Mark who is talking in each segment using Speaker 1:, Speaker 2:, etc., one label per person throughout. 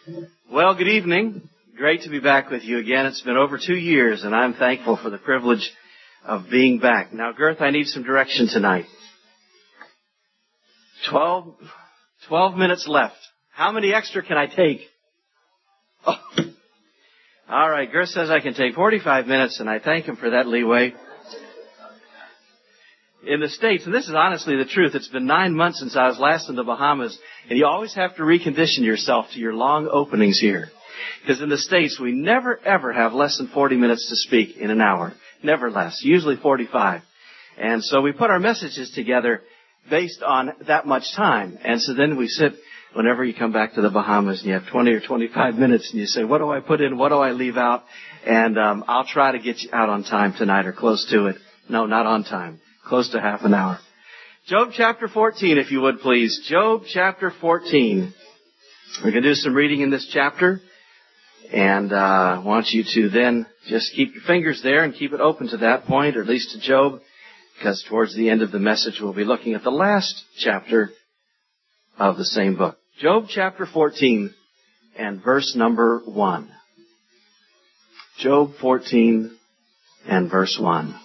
Speaker 1: Well, good evening. Great to be back with you again. It's been over 2 years, and I'm thankful for the privilege of being back. Now, Girth, I need some direction tonight. 12 minutes left. How many extra can I take? Oh. All right, Girth says I can take 45 minutes, and I thank him for that leeway. In the States, and this is honestly the truth, it's been 9 months since I was last in the Bahamas, and you always have to recondition yourself to your long openings here. Because in the States, we never, ever have less than 40 minutes to speak in an hour. Never less. Usually 45. And so we put our messages together based on that much time. And so then we sit, whenever you come back to the Bahamas, and you have 20 or 25 minutes, and you say, what do I put in? What do I leave out? And I'll try to get you out on time tonight or close to it. No, not on time. Close to half an hour. Job chapter 14, if you would please. Job chapter 14. We're going to do some reading in this chapter. And I want you to then just keep your fingers there and keep it open to that point, or at least to Job, because towards the end of the message we'll be looking at the last chapter of the same book. Job chapter 14 and verse number 1. Job 14 and verse 1.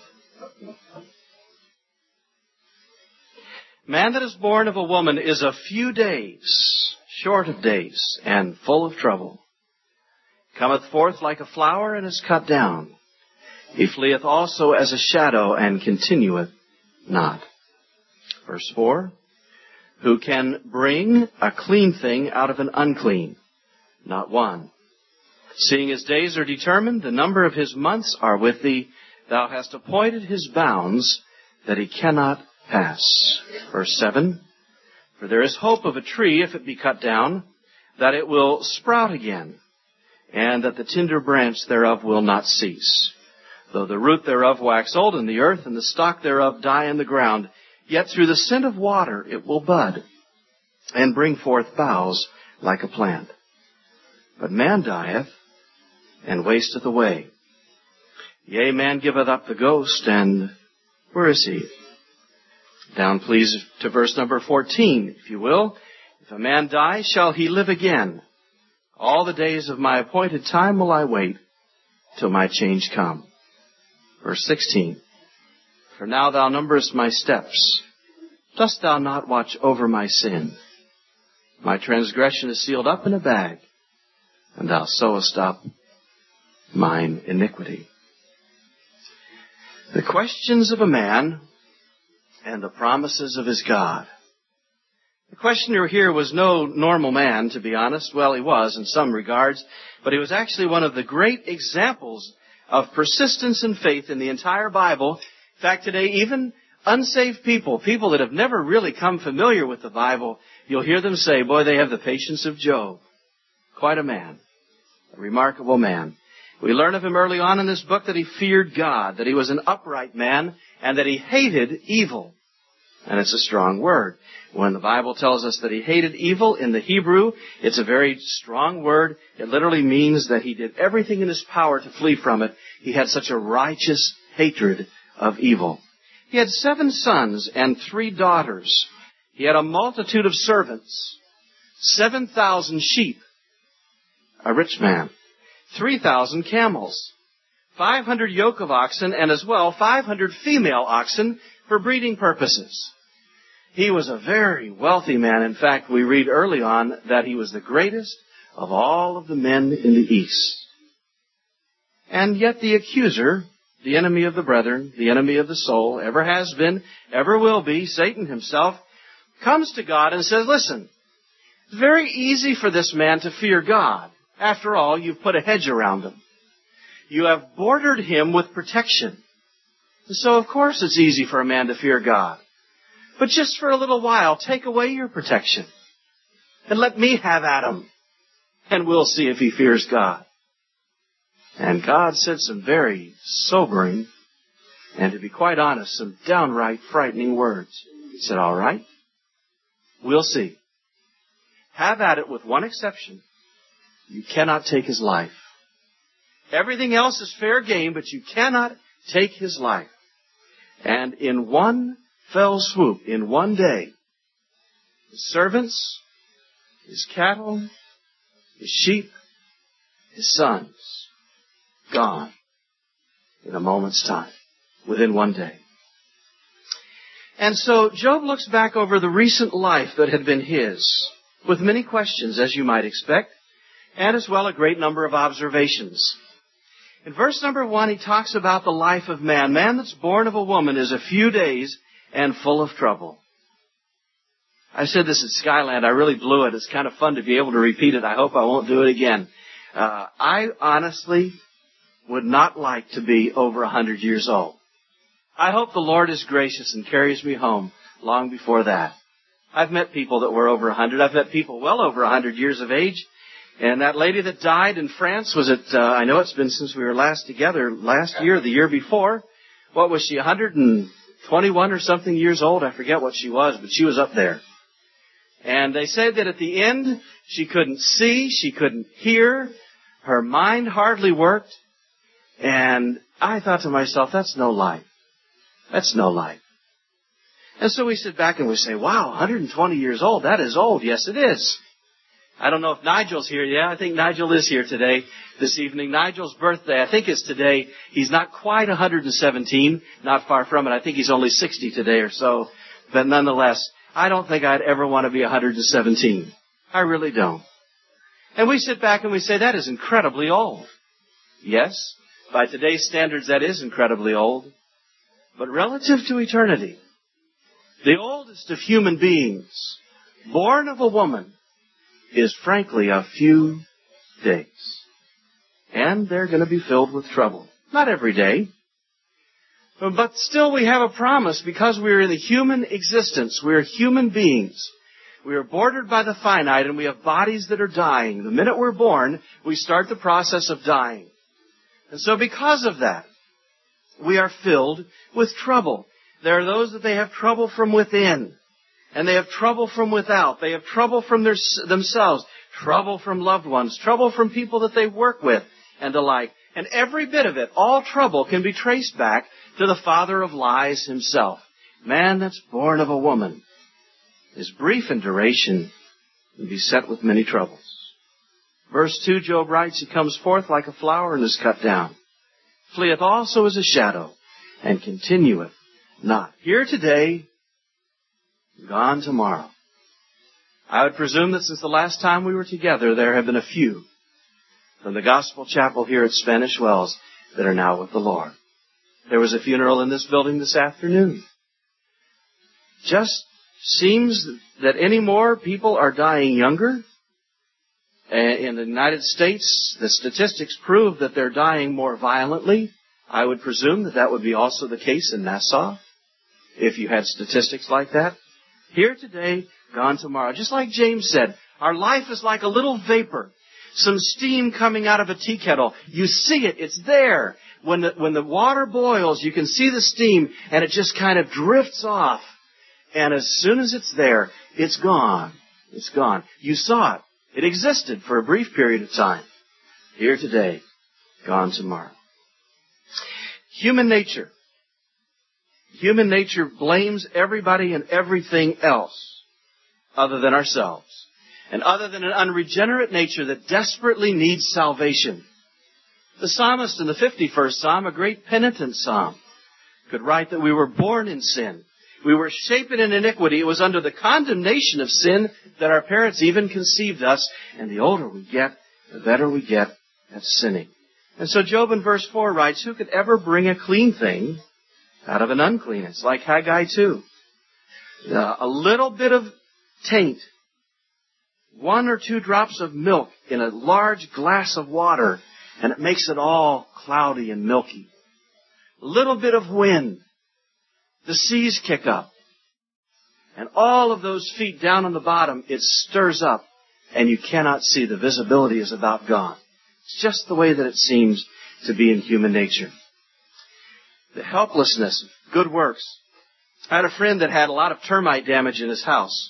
Speaker 1: Man that is born of a woman is a few days, short of days, and full of trouble. Cometh forth like a flower and is cut down. He fleeth also as a shadow and continueth not. Verse 4. Who can bring a clean thing out of an unclean? Not one. Seeing his days are determined, the number of his months are with thee. Thou hast appointed his bounds that he cannot pass. Verse 7. For there is hope of a tree, if it be cut down, that it will sprout again, and that the tender branch thereof will not cease. Though the root thereof wax old in the earth, and the stock thereof die in the ground, yet through the scent of water it will bud, and bring forth boughs like a plant. But man dieth, and wasteth away. Yea, man giveth up the ghost, and where is he? Down, please, to verse number 14, if you will. If a man die, shall he live again? All the days of my appointed time will I wait, till my change come. Verse 16. For now thou numberest my steps. Dost thou not watch over my sin? My transgression is sealed up in a bag, and thou sewest up mine iniquity. The questions of a man and the promises of his God. The questioner here was no normal man, to be honest. Well, he was in some regards, but he was actually one of the great examples of persistence and faith in the entire Bible. In fact, today, even unsaved people that have never really come familiar with the Bible, you'll hear them say, boy, they have the patience of Job. Quite a man. A remarkable man. We learn of him early on in this book that he feared God, that he was an upright man, and that he hated evil. And it's a strong word. When the Bible tells us that he hated evil in the Hebrew, it's a very strong word. It literally means that he did everything in his power to flee from it. He had such a righteous hatred of evil. He had 7 sons and 3 daughters. He had a multitude of servants, 7,000 sheep, a rich man, 3,000 camels, 500 yoke of oxen, and as well 500 female oxen for breeding purposes. He was a very wealthy man. In fact, we read early on that he was the greatest of all of the men in the East. And yet the accuser, the enemy of the brethren, the enemy of the soul, ever has been, ever will be, Satan himself, comes to God and says, listen, it's very easy for this man to fear God. After all, you've put a hedge around him. You have bordered him with protection. And so, of course, it's easy for a man to fear God. But just for a little while, take away your protection. And let me have at him. And we'll see if he fears God. And God said some very sobering, and to be quite honest, some downright frightening words. He said, all right, we'll see. Have at it with one exception. You cannot take his life. Everything else is fair game, but you cannot take his life. And in one fell swoop, in one day, his servants, his cattle, his sheep, his sons, gone in a moment's time, within one day. And so Job looks back over the recent life that had been his, with many questions, as you might expect, and as well a great number of observations. In verse number 1, he talks about the life of man. Man that's born of a woman is a few days and full of trouble. I said this at Skyland. I really blew it. It's kind of fun to be able to repeat it. I hope I won't do it again. I honestly would not like to be over 100 years old. I hope the Lord is gracious and carries me home long before that. I've met people that were over 100. I've met people well over 100 years of age. And that lady that died in France was I know it's been since we were last together, last year, the year before. What was she, 121 or something years old? I forget what she was, but she was up there. And they said that at the end, she couldn't see, she couldn't hear, her mind hardly worked. And I thought to myself, that's no life. That's no life. And so we sit back and we say, wow, 120 years old, that is old. Yes, it is. I don't know if Nigel's here. Yeah, I think Nigel is here today, this evening. Nigel's birthday, I think, is today. He's not quite 117, not far from it. I think he's only 60 today or so. But nonetheless, I don't think I'd ever want to be 117. I really don't. And we sit back and we say, that is incredibly old. Yes, by today's standards, that is incredibly old. But relative to eternity, the oldest of human beings, born of a woman, is frankly a few days. And they're going to be filled with trouble. Not every day. But still we have a promise because we're in the human existence. We're human beings. We are bordered by the finite and we have bodies that are dying. The minute we're born, we start the process of dying. And so because of that, we are filled with trouble. There are those that they have trouble from within. And they have trouble from without. They have trouble from themselves. Trouble from loved ones. Trouble from people that they work with and the like. And every bit of it, all trouble, can be traced back to the father of lies himself. Man that's born of a woman is brief in duration and beset with many troubles. Verse 2, Job writes, he comes forth like a flower and is cut down. Fleeth also as a shadow and continueth not. Here today, gone tomorrow. I would presume that since the last time we were together, there have been a few from the Gospel Chapel here at Spanish Wells that are now with the Lord. There was a funeral in this building this afternoon. Just seems that any more people are dying younger. In the United States, the statistics prove that they're dying more violently. I would presume that that would be also the case in Nassau, if you had statistics like that. Here today, gone tomorrow. Just like James said, our life is like a little vapor. Some steam coming out of a tea kettle. You see it. It's there. When the water boils, you can see the steam, and it just kind of drifts off. And as soon as it's there, it's gone. It's gone. You saw it. It existed for a brief period of time. Here today, gone tomorrow. Human nature. Human nature blames everybody and everything else other than ourselves. And other than an unregenerate nature that desperately needs salvation. The psalmist in the 51st Psalm, a great penitent psalm, could write that we were born in sin. We were shapen in iniquity. It was under the condemnation of sin that our parents even conceived us. And the older we get, the better we get at sinning. And so Job in verse 4 writes, who could ever bring a clean thing out of an unclean? It's like Haggai 2. A little bit of taint, 1 or 2 drops of milk in a large glass of water, and it makes it all cloudy and milky. A little bit of wind. The seas kick up. And all of those feet down on the bottom, it stirs up, and you cannot see. The visibility is about gone. It's just the way that it seems to be in human nature. The helplessness of good works. I had a friend that had a lot of termite damage in his house.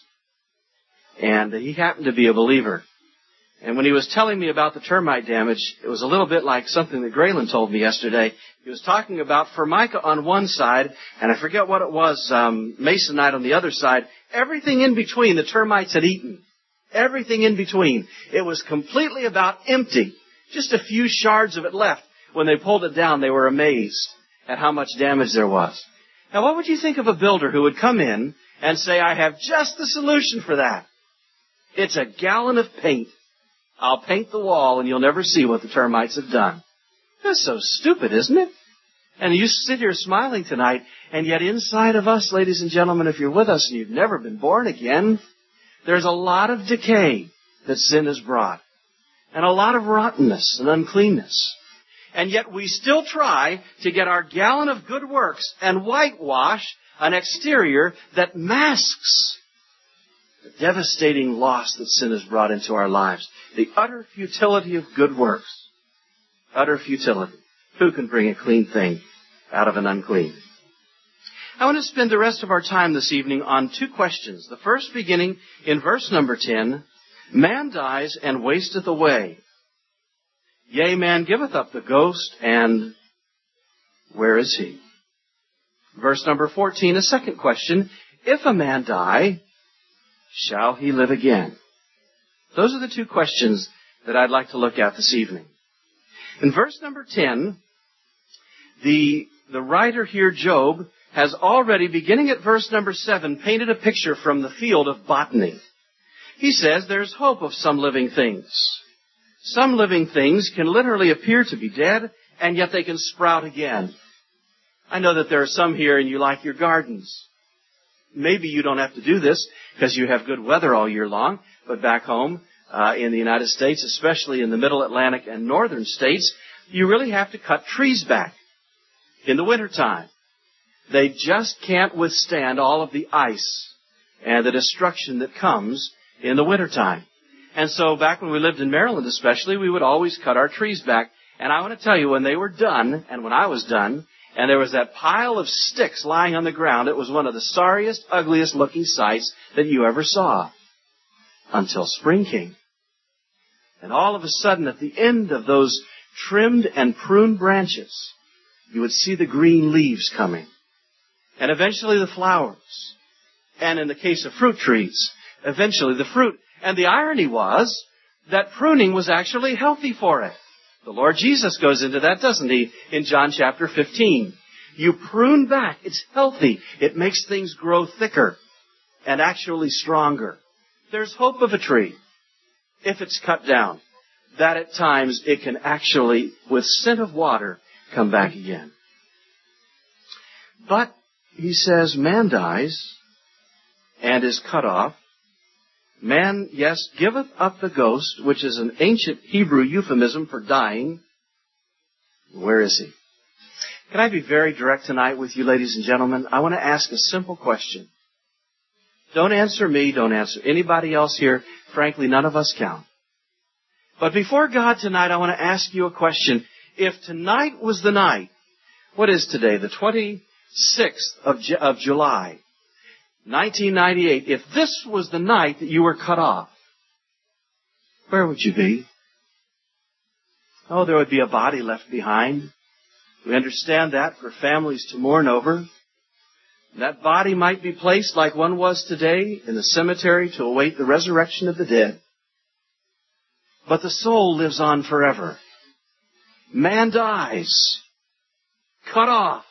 Speaker 1: And he happened to be a believer. And when he was telling me about the termite damage, it was a little bit like something that Graylin told me yesterday. He was talking about Formica on one side, and I forget what it was, masonite on the other side. Everything in between the termites had eaten. everything in between. It was completely about empty. Just a few shards of it left. When they pulled it down, they were amazed at how much damage there was. Now, what would you think of a builder who would come in and say, I have just the solution for that? It's a gallon of paint. I'll paint the wall and you'll never see what the termites have done. That's so stupid, isn't it? And you sit here smiling tonight, and yet inside of us, ladies and gentlemen, if you're with us and you've never been born again, there's a lot of decay that sin has brought, and a lot of rottenness and uncleanness. And yet we still try to get our gallon of good works and whitewash an exterior that masks the devastating loss that sin has brought into our lives. The utter futility of good works. Utter futility. Who can bring a clean thing out of an unclean? I want to spend the rest of our time this evening on two questions. The first beginning in verse number 10. Man dies and wasteth away. Yea, man giveth up the ghost, and where is he? Verse number 14, a second question. If a man die, shall he live again? Those are the two questions that I'd like to look at this evening. In verse number 10, the writer here, Job, has already, beginning at verse number 7, painted a picture from the field of botany. He says there's hope of some living things. Some living things can literally appear to be dead, and yet they can sprout again. I know that there are some here and you like your gardens. Maybe you don't have to do this because you have good weather all year long, but back home in the United States, especially in the Middle Atlantic and Northern states, you really have to cut trees back in the wintertime. They just can't withstand all of the ice and the destruction that comes in the wintertime. And so back when we lived in Maryland especially, we would always cut our trees back. And I want to tell you, when they were done, and when I was done, and there was that pile of sticks lying on the ground, it was one of the sorriest, ugliest looking sights that you ever saw. Until spring came. And all of a sudden, at the end of those trimmed and pruned branches, you would see the green leaves coming. And eventually the flowers. And in the case of fruit trees, eventually the fruit. And the irony was that pruning was actually healthy for it. The Lord Jesus goes into that, doesn't he, in John chapter 15. You prune back. It's healthy. It makes things grow thicker and actually stronger. There's hope of a tree if it's cut down, that at times it can actually, with scent of water, come back again. But, he says, man dies and is cut off. Man, yes, giveth up the ghost, which is an ancient Hebrew euphemism for dying. Where is he? Can I be very direct tonight with you, ladies and gentlemen? I want to ask a simple question. Don't answer me. Don't answer anybody else here. Frankly, none of us count. But before God tonight, I want to ask you a question. If tonight was the night, what is today? The 26th of July. 1998, if this was the night that you were cut off, where would you be? Oh, there would be a body left behind. We understand that for families to mourn over. That body might be placed like one was today in the cemetery to await the resurrection of the dead. But the soul lives on forever. Man dies, cut off.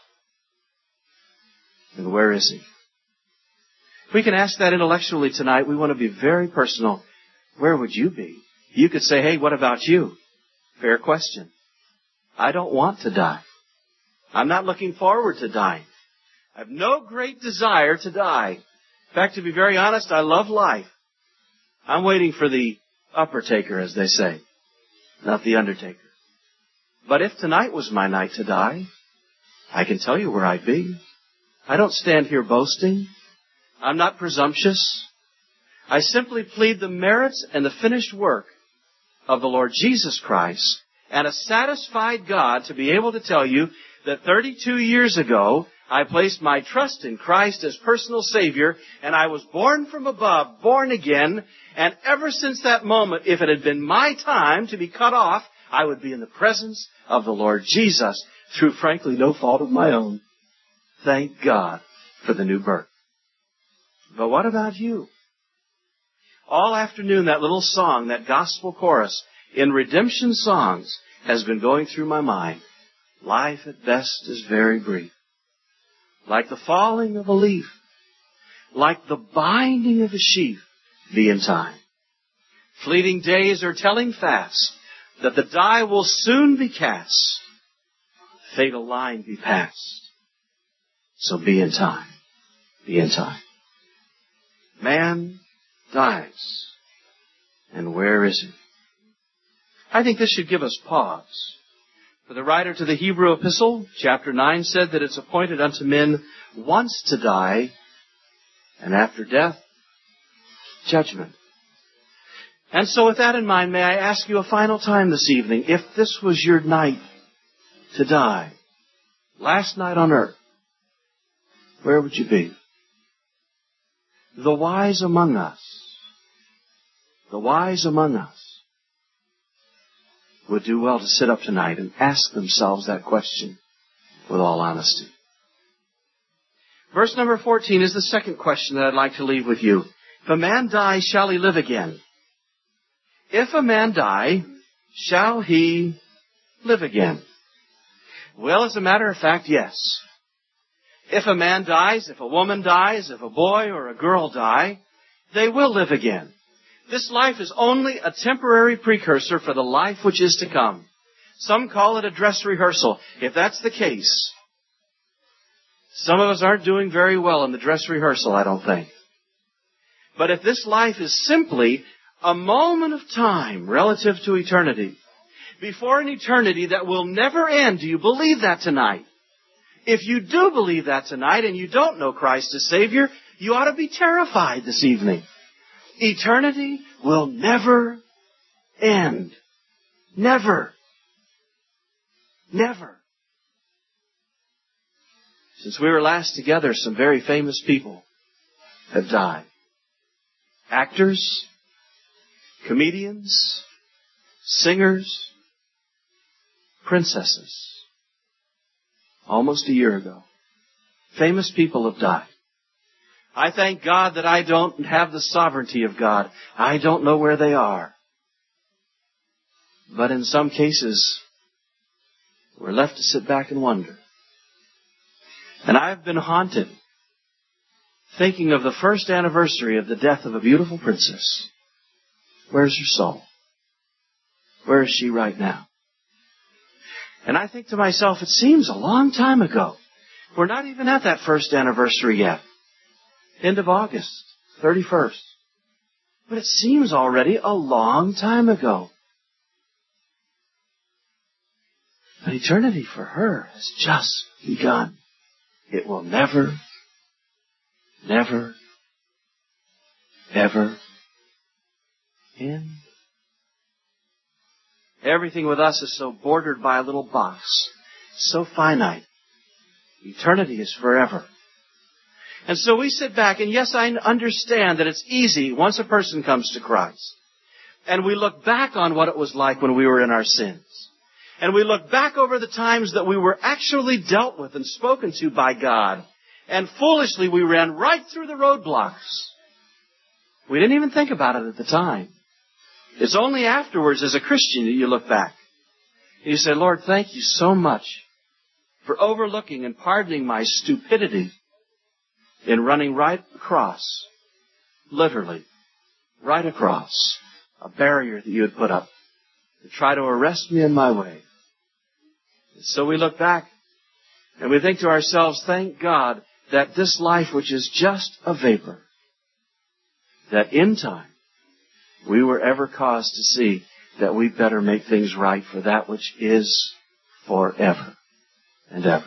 Speaker 1: And where is he? We can ask that intellectually tonight. We want to be very personal. Where would you be? You could say, hey, what about you? Fair question. I don't want to die. I'm not looking forward to dying. I have no great desire to die. In fact, to be very honest, I love life. I'm waiting for the upper taker, as they say, not the undertaker. But if tonight was my night to die, I can tell you where I'd be. I don't stand here boasting. I'm not presumptuous. I simply plead the merits and the finished work of the Lord Jesus Christ and a satisfied God to be able to tell you that 32 years ago, I placed my trust in Christ as personal Savior, and I was born from above, born again, and ever since that moment, if it had been my time to be cut off, I would be in the presence of the Lord Jesus through, frankly, no fault of my own. Thank God for the new birth. But what about you? All afternoon, that little song, that gospel chorus in redemption songs has been going through my mind. Life at best is very brief. Like the falling of a leaf, like the binding of a sheaf, be in time. Fleeting days are telling fast that the die will soon be cast, fatal line be passed. So be in time. Be in time. Man dies. And where is he? I think this should give us pause. For the writer to the Hebrew epistle, chapter 9, said that it's appointed unto men once to die, and after death, judgment. And so with that in mind, may I ask you a final time this evening, if this was your night to die, last night on earth, where would you be? The wise among us would do well to sit up tonight and ask themselves that question with all honesty. Verse number 14 is the second question that I'd like to leave with you. If a man die, shall he live again? If a man die, shall he live again? Well, as a matter of fact, yes. If a man dies, if a woman dies, if a boy or a girl die, they will live again. This life is only a temporary precursor for the life which is to come. Some call it a dress rehearsal. If that's the case, some of us aren't doing very well in the dress rehearsal, I don't think. But if this life is simply a moment of time relative to eternity, before an eternity that will never end, do you believe that tonight? If you do believe that tonight and you don't know Christ as Savior, you ought to be terrified this evening. Eternity will never end. Never. Never. Since we were last together, some very famous people have died. Actors, comedians, singers, princesses. Almost a year ago. Famous people have died. I thank God that I don't have the sovereignty of God. I don't know where they are. But in some cases, we're left to sit back and wonder. And I've been haunted thinking of the first anniversary of the death of a beautiful princess. Where's her soul? Where is she right now? And I think to myself, it seems a long time ago. We're not even at that first anniversary yet. End of August, 31st. But it seems already a long time ago. But eternity for her has just begun. It will never, never, ever end. Everything with us is so bordered by a little box, so finite. Eternity is forever. And so we sit back, and yes, I understand that it's easy once a person comes to Christ. And we look back on what it was like when we were in our sins. And we look back over the times that we were actually dealt with and spoken to by God. And foolishly we ran right through the roadblocks. We didn't even think about it at the time. It's only afterwards as a Christian that you look back. And you say, Lord, thank you so much for overlooking and pardoning my stupidity in running right across, literally, right across a barrier that you had put up to try to arrest me in my way. And so we look back and we think to ourselves, thank God that this life, which is just a vapor, that in time we were ever caused to see that we better make things right for that which is forever and ever.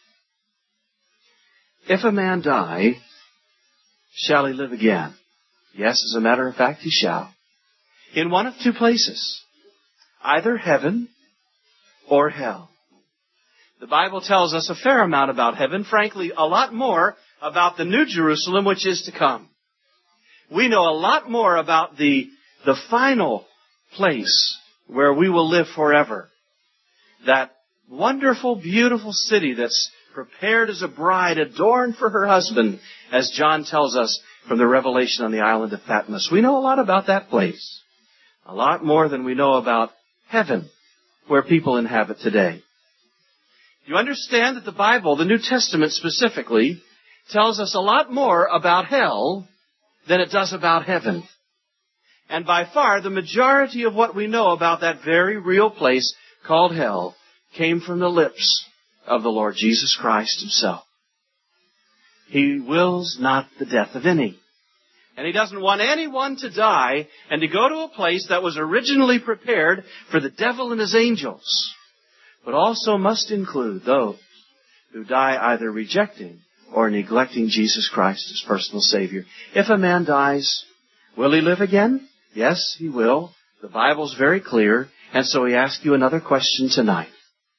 Speaker 1: If a man die, shall he live again? Yes, as a matter of fact, he shall. In one of two places. Either heaven or hell. The Bible tells us a fair amount about heaven. Frankly, a lot more about the New Jerusalem, which is to come. We know a lot more about the final place where we will live forever. That wonderful, beautiful city that's prepared as a bride, adorned for her husband, as John tells us from the revelation on the island of Patmos. We know a lot about that place. A lot more than we know about heaven, where people inhabit today. You understand that the Bible, the New Testament specifically, tells us a lot more about hell than it does about heaven. And by far, the majority of what we know about that very real place called hell came from the lips of the Lord Jesus Christ himself. He wills not the death of any. And he doesn't want anyone to die and to go to a place that was originally prepared for the devil and his angels, but also must include those who die either rejecting or neglecting Jesus Christ as personal Savior. If a man dies, will he live again? Yes, he will. The Bible's very clear, and so we ask you another question tonight.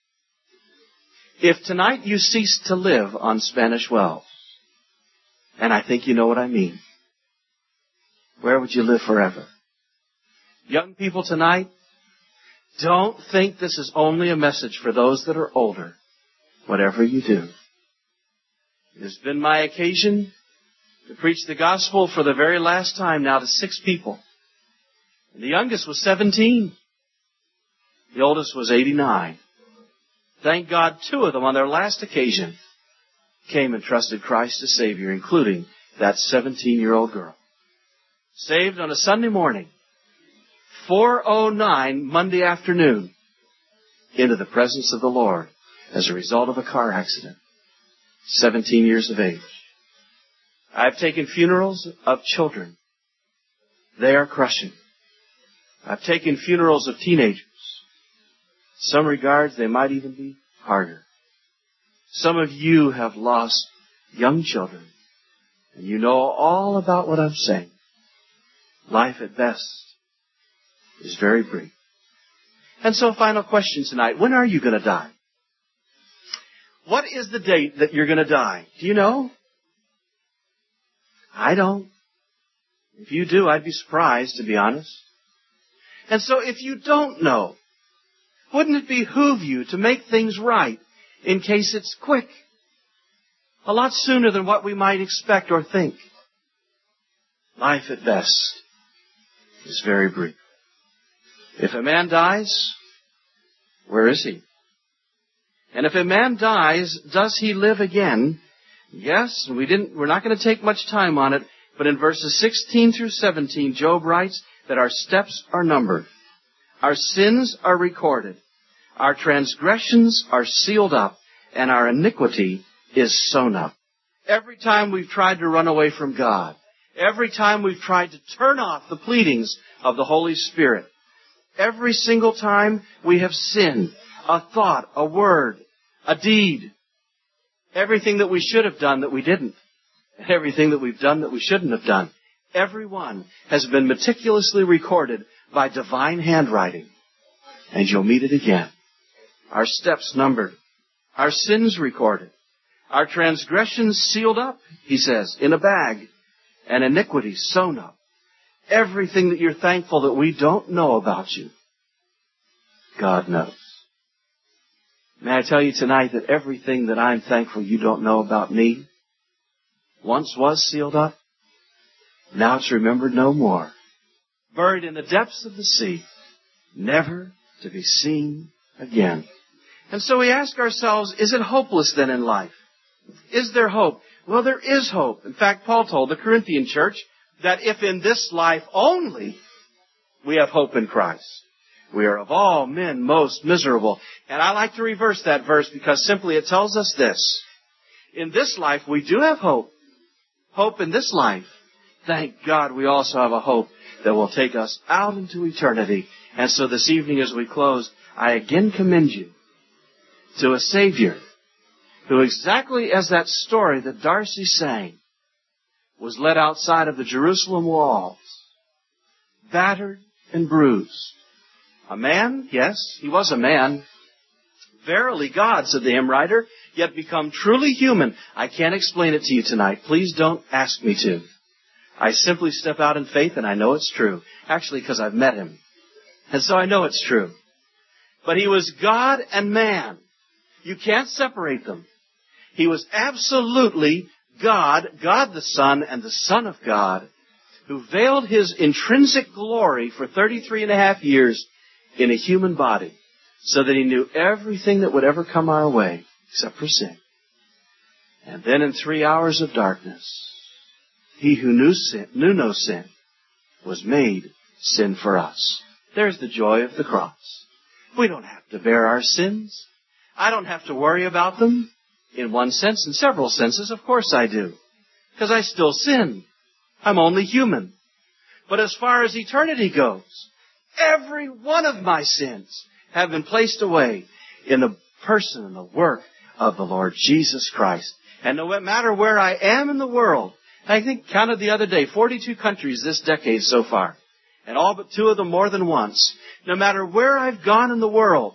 Speaker 1: If tonight you cease to live on Spanish Wells, and I think you know what I mean, where would you live forever? Young people tonight, don't think this is only a message for those that are older, whatever you do. It has been my occasion to preach the gospel for the very last time now to 6 people. And the youngest was 17. The oldest was 89. Thank God 2 of them on their last occasion came and trusted Christ as Savior, including that 17-year-old girl. Saved on a Sunday morning, 4:09 Monday afternoon, into the presence of the Lord as a result of a car accident. 17 years of age. I've taken funerals of children. They are crushing. I've taken funerals of teenagers. In some regards, they might even be harder. Some of you have lost young children, and you know all about what I'm saying. Life at best is very brief. And so, final question tonight. When are you going to die? What is the date that you're going to die? Do you know? I don't. If you do, I'd be surprised, to be honest. And so if you don't know, wouldn't it behoove you to make things right in case it's quick? A lot sooner than what we might expect or think. Life at best is very brief. If a man dies, where is he? And if a man dies, does he live again? Yes, we're not going to take much time on it, but in verses 16 through 17, Job writes that our steps are numbered. Our sins are recorded. Our transgressions are sealed up, and our iniquity is sewn up. Every time we've tried to run away from God, every time we've tried to turn off the pleadings of the Holy Spirit, every single time we have sinned, a thought, a word, a deed, everything that we should have done that we didn't, and everything that we've done that we shouldn't have done, every one has been meticulously recorded by divine handwriting. And you'll meet it again. Our steps numbered, our sins recorded, our transgressions sealed up, he says, in a bag, and iniquity sewn up. Everything that you're thankful that we don't know about you, God knows. May I tell you tonight that everything that I'm thankful you don't know about me once was sealed up, now it's remembered no more. Buried in the depths of the sea, never to be seen again. And so we ask ourselves, is it hopeless then in life? Is there hope? Well, there is hope. In fact, Paul told the Corinthian church that if in this life only we have hope in Christ, we are of all men most miserable. And I like to reverse that verse because simply it tells us this. In this life we do have hope. Hope in this life. Thank God we also have a hope that will take us out into eternity. And so this evening as we close, I again commend you to a Savior who, exactly as that story that Darcy sang, was led outside of the Jerusalem walls, battered and bruised. A man, yes, he was a man. Verily God, said the hymn writer, yet become truly human. I can't explain it to you tonight. Please don't ask me to. I simply step out in faith and I know it's true. Actually, because I've met him. And so I know it's true. But he was God and man. You can't separate them. He was absolutely God, God the Son, and the Son of God, who veiled his intrinsic glory for 33.5 years in a human body, so that he knew everything that would ever come our way, except for sin. And then in 3 hours of darkness, he who knew no sin was made sin for us. There's the joy of the cross. We don't have to bear our sins. I don't have to worry about them. In one sense, in several senses, of course I do. Because I still sin. I'm only human. But as far as eternity goes, every one of my sins have been placed away in the person and the work of the Lord Jesus Christ. And no matter where I am in the world, I think counted the other day, 42 countries this decade so far, and all but 2 of them more than once. No matter where I've gone in the world,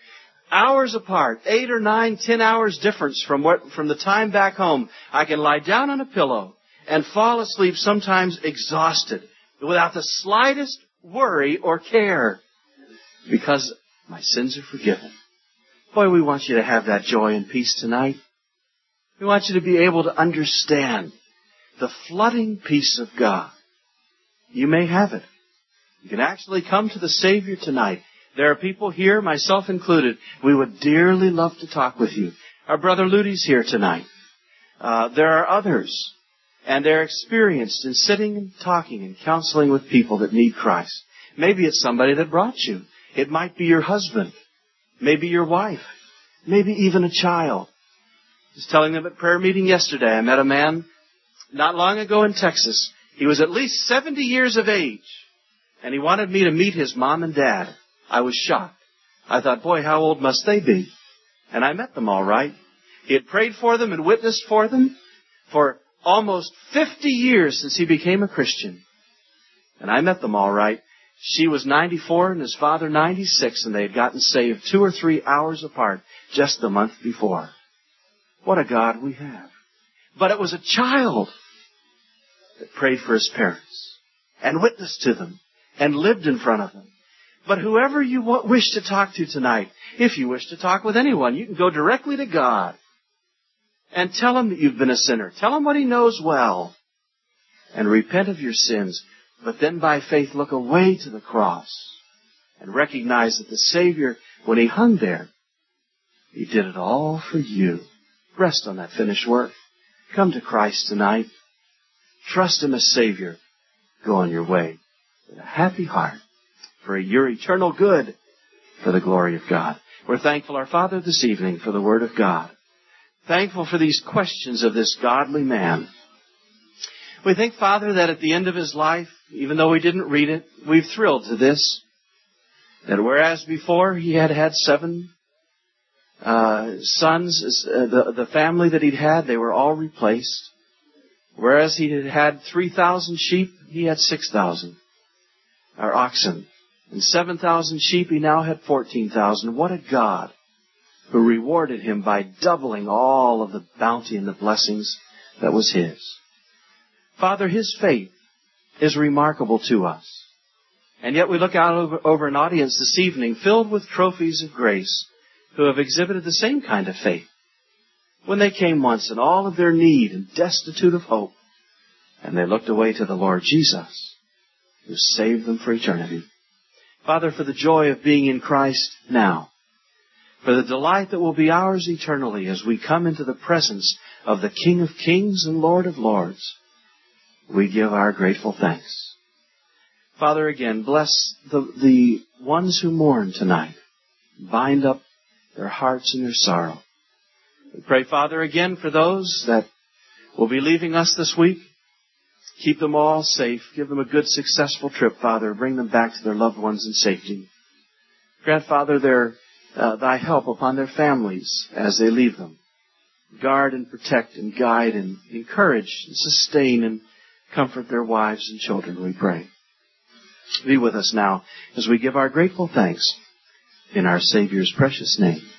Speaker 1: hours apart, 8 or 9, 10 hours difference from the time back home, I can lie down on a pillow and fall asleep, sometimes exhausted, without the slightest worry or care, because my sins are forgiven. Boy, we want you to have that joy and peace tonight. We want you to be able to understand the flooding peace of God. You may have it. You can actually come to the Savior tonight. There are people here, myself included, we would dearly love to talk with you. Our brother Ludy's here tonight. There are others, and they're experienced in sitting and talking and counseling with people that need Christ. Maybe it's somebody that brought you. It might be your husband, maybe your wife, maybe even a child. I was telling them at prayer meeting yesterday, I met a man not long ago in Texas. He was at least 70 years of age, and he wanted me to meet his mom and dad. I was shocked. I thought, boy, how old must they be? And I met them all right. He had prayed for them and witnessed for them for almost 50 years since he became a Christian. And I met them all right. She was 94 and his father 96, and they had gotten saved 2 or 3 hours apart just the month before. What a God we have. But it was a child that prayed for his parents and witnessed to them and lived in front of them. But whoever you wish to talk to tonight, if you wish to talk with anyone, you can go directly to God and tell him that you've been a sinner. Tell him what he knows well and repent of your sins. But then by faith look away to the cross and recognize that the Savior, when he hung there, he did it all for you. Rest on that finished work. Come to Christ tonight. Trust him as Savior. Go on your way with a happy heart for your eternal good, for the glory of God. We're thankful, our Father, this evening for the Word of God. Thankful for these questions of this godly man. We think, Father, that at the end of his life, even though we didn't read it, we've thrilled to this, that whereas before he had 7 sons, the family that he'd had, they were all replaced. Whereas he had 3,000 sheep, he had 6,000, or oxen. And 7,000 sheep, he now had 14,000. What a God who rewarded him by doubling all of the bounty and the blessings that was his. Father, his faith is remarkable to us. And yet we look out over an audience this evening filled with trophies of grace who have exhibited the same kind of faith when they came once in all of their need and destitute of hope, and they looked away to the Lord Jesus, who saved them for eternity. Father, for the joy of being in Christ now, for the delight that will be ours eternally as we come into the presence of the King of Kings and Lord of Lords, we give our grateful thanks. Father, again, bless the ones who mourn tonight. Bind up their hearts and their sorrow. We pray, Father, again for those that will be leaving us this week. Keep them all safe. Give them a good, successful trip, Father. Bring them back to their loved ones in safety. Grant, Father, thy help upon their families as they leave them. Guard and protect and guide and encourage and sustain and comfort their wives and children, we pray. Be with us now as we give our grateful thanks in our Savior's precious name.